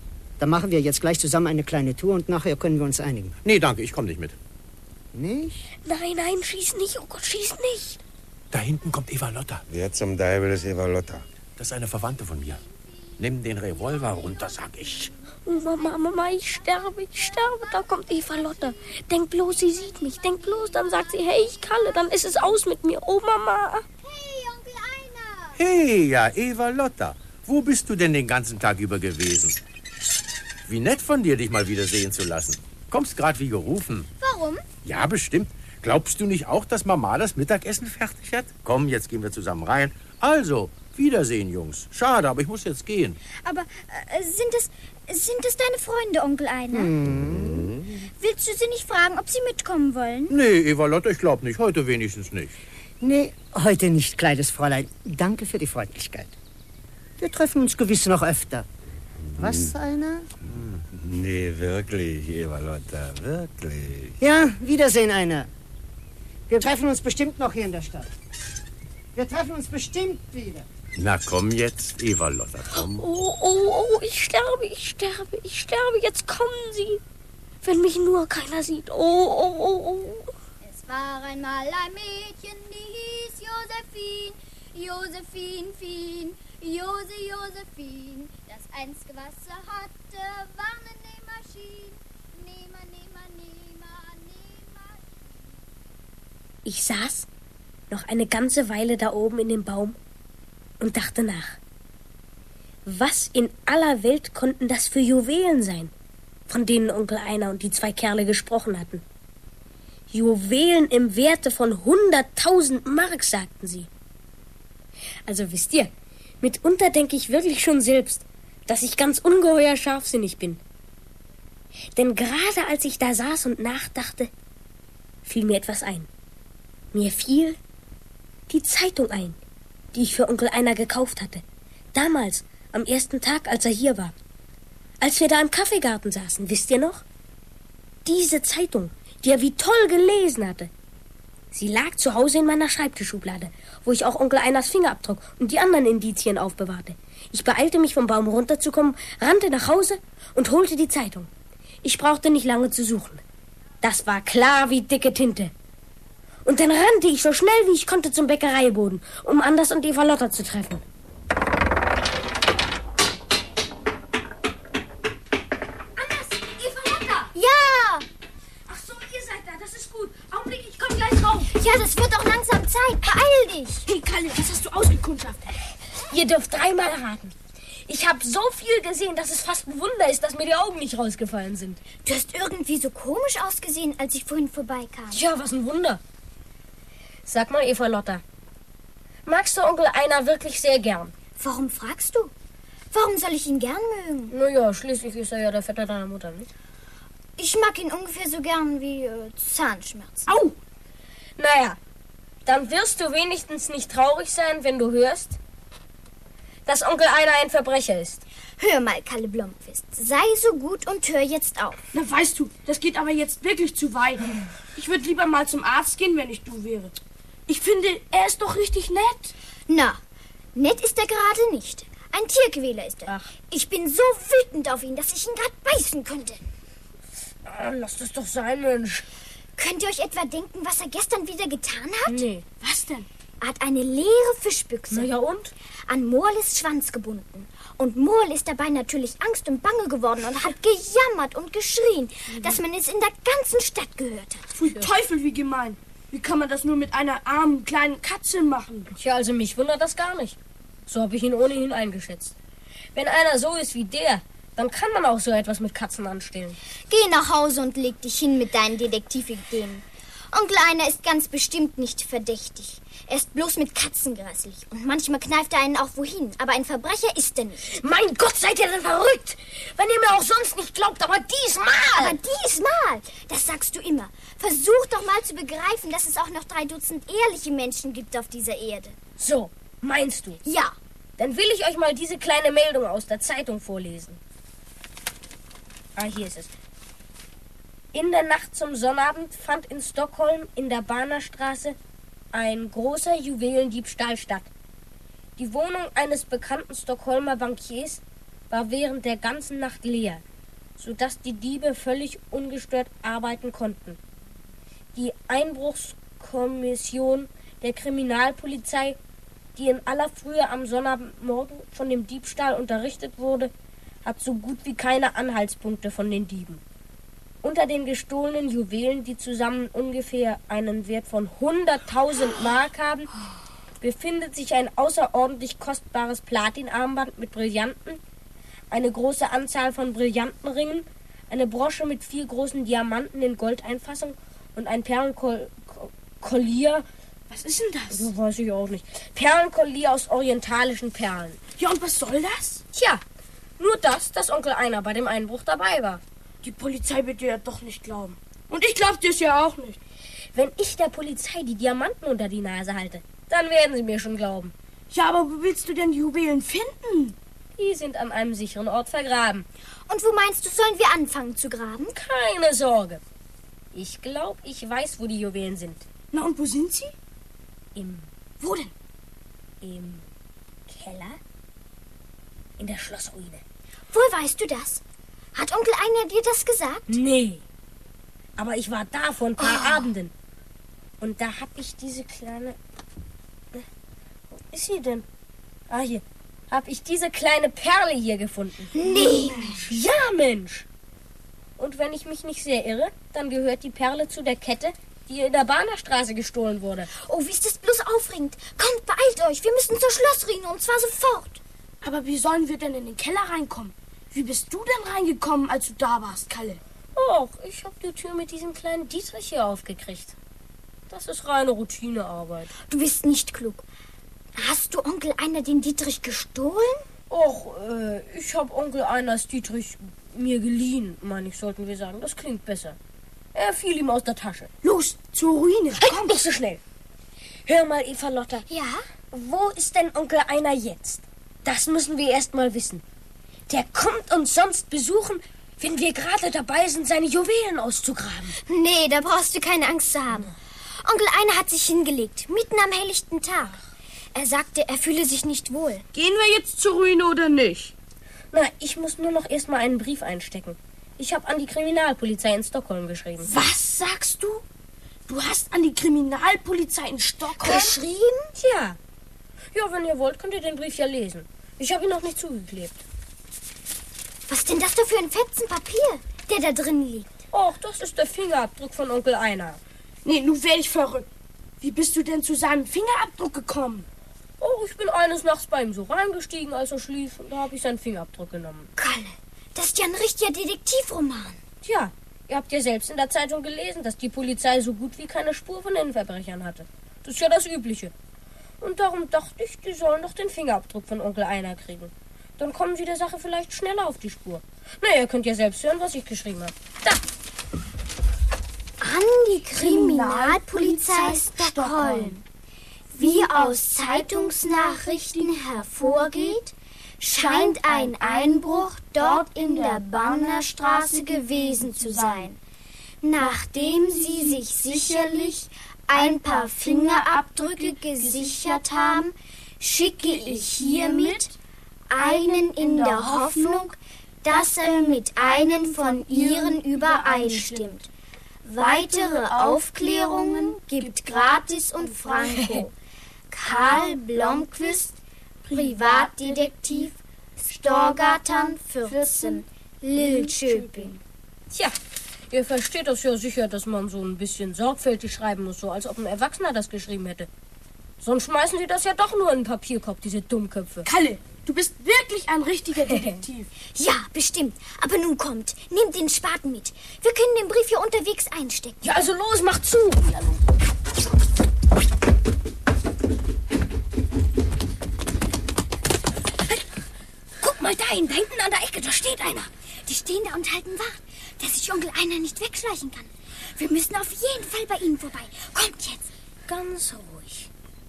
Dann machen wir jetzt gleich zusammen eine kleine Tour und nachher können wir uns einigen. Nee, danke, ich komme nicht mit. Nicht? Nein, nein, schieß nicht. Oh Gott, schieß nicht. Da hinten kommt Eva Lotta. Wer zum Teufel ist Eva Lotta? Das ist eine Verwandte von mir. Nimm den Revolver runter, sag ich. Oh, Mama, ich sterbe. Da kommt Eva Lotta. Denk bloß, sie sieht mich. Denk bloß, dann sagt sie, hey, ich Kalle. Dann ist es aus mit mir. Oh, Mama. Hey, Onkel Einer. Hey, ja, Eva Lotta. Wo bist du denn den ganzen Tag über gewesen? Wie nett von dir, dich mal wieder sehen zu lassen. Kommst grad wie gerufen. Warum? Ja, bestimmt. Glaubst du nicht auch, dass Mama das Mittagessen fertig hat? Komm, jetzt gehen wir zusammen rein. Also, Wiedersehen, Jungs. Schade, aber ich muss jetzt gehen. Aber sind das deine Freunde, Onkel Einer? Willst du sie nicht fragen, ob sie mitkommen wollen? Nee, Eva Lotta, ich glaube nicht. Heute wenigstens nicht. Nee, heute nicht, kleines Fräulein. Danke für die Freundlichkeit. Wir treffen uns gewiss noch öfter. Was, Einer? Nee, wirklich, Eva Lotta, wirklich. Ja, Wiedersehen, Einer. Wir treffen uns bestimmt noch hier in der Stadt. Wir treffen uns bestimmt wieder. Na komm jetzt, Eva Lotta, komm. Oh, ich sterbe. Jetzt kommen sie. Wenn mich nur keiner sieht. Oh. Es war einmal ein Mädchen, die hieß Josephine. Josephine. Das einzige, was sie hatte, war eine Nähmaschine. Nähmer. Ich saß noch eine ganze Weile da oben in dem Baum und dachte nach. Was in aller Welt konnten das für Juwelen sein, von denen Onkel Einer und die zwei Kerle gesprochen hatten? Juwelen im Werte von 100.000 Mark, sagten sie. Also wisst ihr, mitunter denke ich wirklich schon selbst, dass ich ganz ungeheuer scharfsinnig bin. Denn gerade als ich da saß und nachdachte, fiel mir etwas ein. Mir fiel die Zeitung ein, die ich für Onkel Einer gekauft hatte. Damals, am ersten Tag, als er hier war. Als wir da im Kaffeegarten saßen, wisst ihr noch? Diese Zeitung, die er wie toll gelesen hatte. Sie lag zu Hause in meiner Schreibtischschublade, wo ich auch Onkel Einers Fingerabdruck und die anderen Indizien aufbewahrte. Ich beeilte mich, vom Baum runterzukommen, rannte nach Hause und holte die Zeitung. Ich brauchte nicht lange zu suchen. Das war klar wie dicke Tinte. Und dann rannte ich so schnell, wie ich konnte, zum Bäckereiboden, um Anders und Eva Lotta zu treffen. Anders, Eva Lotta! Ja! Ach so, ihr seid da, das ist gut. Augenblick, ich komme gleich rauf. Ja, das wird auch langsam Zeit. Beeil dich. Hey, Kalle, was hast du ausgekundschaftet? Ihr dürft 3-mal raten. Ich habe so viel gesehen, dass es fast ein Wunder ist, dass mir die Augen nicht rausgefallen sind. Du hast irgendwie so komisch ausgesehen, als ich vorhin vorbeikam. Tja, was ein Wunder. Sag mal, Eva Lotta, magst du Onkel Einer wirklich sehr gern? Warum fragst du? Warum soll ich ihn gern mögen? Naja, schließlich ist er ja der Vetter deiner Mutter, nicht? Ich mag ihn ungefähr so gern wie Zahnschmerzen. Au! Naja, dann wirst du wenigstens nicht traurig sein, wenn du hörst, dass Onkel Einer ein Verbrecher ist. Hör mal, Kalle Blomqvist, sei so gut und hör jetzt auf. Na, weißt du, das geht aber jetzt wirklich zu weit. Ich würde lieber mal zum Arzt gehen, wenn ich du wäre. Ich finde, er ist doch richtig nett. Na, nett ist er gerade nicht. Ein Tierquäler ist er. Ach. Ich bin so wütend auf ihn, dass ich ihn gerade beißen könnte. Lass das doch sein, Mensch. Könnt ihr euch etwa denken, was er gestern wieder getan hat? Nee. Was denn? Er hat eine leere Fischbüchse Na ja, und? an Morlis Schwanz gebunden. Und Morli ist dabei natürlich Angst und Bange geworden und hat gejammert und geschrien, dass man es in der ganzen Stadt gehört hat. Pfui Teufel, wie gemein. Wie kann man das nur mit einer armen, kleinen Katze machen? Tja, also mich wundert das gar nicht. So habe ich ihn ohnehin eingeschätzt. Wenn einer so ist wie der, dann kann man auch so etwas mit Katzen anstellen. Geh nach Hause und leg dich hin mit deinen Detektivideen. Onkel Einer ist ganz bestimmt nicht verdächtig. Er ist bloß mit Katzen grässlich. Und manchmal kneift er einen auch wohin. Aber ein Verbrecher ist er nicht. Mein Gott, seid ihr denn verrückt? Wenn ihr mir auch sonst nicht glaubt, aber diesmal! Aber diesmal, das sagst du immer. Versuch doch mal zu begreifen, dass es auch noch 3 Dutzend ehrliche Menschen gibt auf dieser Erde. So, meinst du? Ja. Dann will ich euch mal diese kleine Meldung aus der Zeitung vorlesen. Hier ist es. In der Nacht zum Sonnabend fand in Stockholm in der Bahnerstraße ein großer Juwelendiebstahl statt. Die Wohnung eines bekannten Stockholmer Bankiers war während der ganzen Nacht leer. sodass die Diebe völlig ungestört arbeiten konnten. Die Einbruchskommission der Kriminalpolizei, die in aller Frühe am Sonntagmorgen von dem Diebstahl unterrichtet wurde, hat so gut wie keine Anhaltspunkte von den Dieben. Unter den gestohlenen Juwelen, die zusammen ungefähr einen Wert von 100.000 Mark haben, befindet sich ein außerordentlich kostbares Platinarmband mit Brillanten, eine große Anzahl von Brillantenringen, eine Brosche mit 4 großen Diamanten in Goldeinfassung und ein Perlenkollier. Was ist denn das? Das weiß ich auch nicht. Perlenkollier aus orientalischen Perlen. Ja, und was soll das? Tja, nur das, dass Onkel Einar bei dem Einbruch dabei war. Die Polizei wird dir ja doch nicht glauben. Und ich glaub dir es ja auch nicht. Wenn ich der Polizei die Diamanten unter die Nase halte, dann werden sie mir schon glauben. Ja, aber wo willst du denn die Juwelen finden? Die sind an einem sicheren Ort vergraben. Und wo meinst du, sollen wir anfangen zu graben? Keine Sorge. Ich glaube, ich weiß, wo die Juwelen sind. Na, und wo sind sie? Wo denn? Im Keller? In der Schlossruine. Woher weißt du das? Hat Onkel Einar dir das gesagt? Nee. Aber ich war da vor ein paar Abenden. Und da hab ich diese kleine... Wo ist sie denn? Ah, hier. Hab ich diese kleine Perle hier gefunden. Nee. Ja, Mensch. Und wenn ich mich nicht sehr irre, dann gehört die Perle zu der Kette, die in der Bahnerstraße gestohlen wurde. Oh, wie ist das bloß aufregend. Kommt, beeilt euch. Wir müssen zur Schlossruine und zwar sofort. Aber wie sollen wir denn in den Keller reinkommen? Wie bist du denn reingekommen, als du da warst, Kalle? Och, ich hab die Tür mit diesem kleinen Dietrich hier aufgekriegt. Das ist reine Routinearbeit. Du bist nicht klug. Hast du Onkel Einar den Dietrich gestohlen? Och, ich hab Onkel Einars Dietrich mir geliehen, meine ich, sollten wir sagen. Das klingt besser. Er fiel ihm aus der Tasche. Los, zur Ruine. Komm nicht so schnell. Hör mal, Eva Lotta. Ja? Wo ist denn Onkel Einar jetzt? Das müssen wir erst mal wissen. Der kommt uns sonst besuchen, wenn wir gerade dabei sind, seine Juwelen auszugraben. Nee, da brauchst du keine Angst zu haben. Onkel Einar hat sich hingelegt, mitten am helllichten Tag. Er sagte, er fühle sich nicht wohl. Gehen wir jetzt zur Ruine oder nicht? Na, ich muss nur noch erst mal einen Brief einstecken. Ich habe an die Kriminalpolizei in Stockholm geschrieben. Was sagst du? Du hast an die Kriminalpolizei in Stockholm Geschrieben? Tja. Ja, wenn ihr wollt, könnt ihr den Brief ja lesen. Ich habe ihn noch nicht zugeklebt. Was denn das da für ein Fetzen Papier, der da drin liegt? Och, das ist der Fingerabdruck von Onkel Einar. Nee, nun werde ich verrückt. Wie bist du denn zu seinem Fingerabdruck gekommen? Oh, ich bin eines Nachts bei ihm so reingestiegen, als er schlief, und da habe ich seinen Fingerabdruck genommen. Kalle, das ist ja ein richtiger Detektivroman. Tja, ihr habt ja selbst in der Zeitung gelesen, dass die Polizei so gut wie keine Spur von den Verbrechern hatte. Das ist ja das Übliche. Und darum dachte ich, die sollen doch den Fingerabdruck von Onkel Einar kriegen. Dann kommen sie der Sache vielleicht schneller auf die Spur. Na, ihr könnt ja selbst hören, was ich geschrieben habe. Da! An die Kriminalpolizei Stockholm. Wie aus Zeitungsnachrichten hervorgeht, scheint ein Einbruch dort in der Bannerstraße gewesen zu sein. Nachdem sie sich sicherlich ein paar Fingerabdrücke gesichert haben, schicke ich hiermit einen in der Hoffnung, dass er mit einem von ihren übereinstimmt. Weitere Aufklärungen gibt gratis und franko. Karl Blomqvist, Privatdetektiv, Storgatan 14, Lillköping. Tja, ihr versteht das ja sicher, dass man so ein bisschen sorgfältig schreiben muss, so als ob ein Erwachsener das geschrieben hätte. Sonst schmeißen sie das ja doch nur in den Papierkorb, diese Dummköpfe. Kalle, du bist wirklich ein richtiger Detektiv. Ja, bestimmt. Aber nun kommt, nehmt den Spaten mit. Wir können den Brief hier unterwegs einstecken. Ja, also los, mach zu! Guck mal dahin, da hinten an der Ecke, da steht einer. Die stehen da und halten Wacht, dass sich Onkel Einar nicht wegschleichen kann. Wir müssen auf jeden Fall bei ihnen vorbei. Kommt jetzt. Ganz ruhig.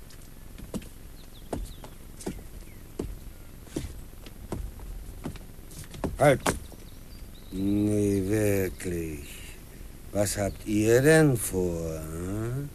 Halt. Nee, wirklich. Was habt ihr denn vor? Hm?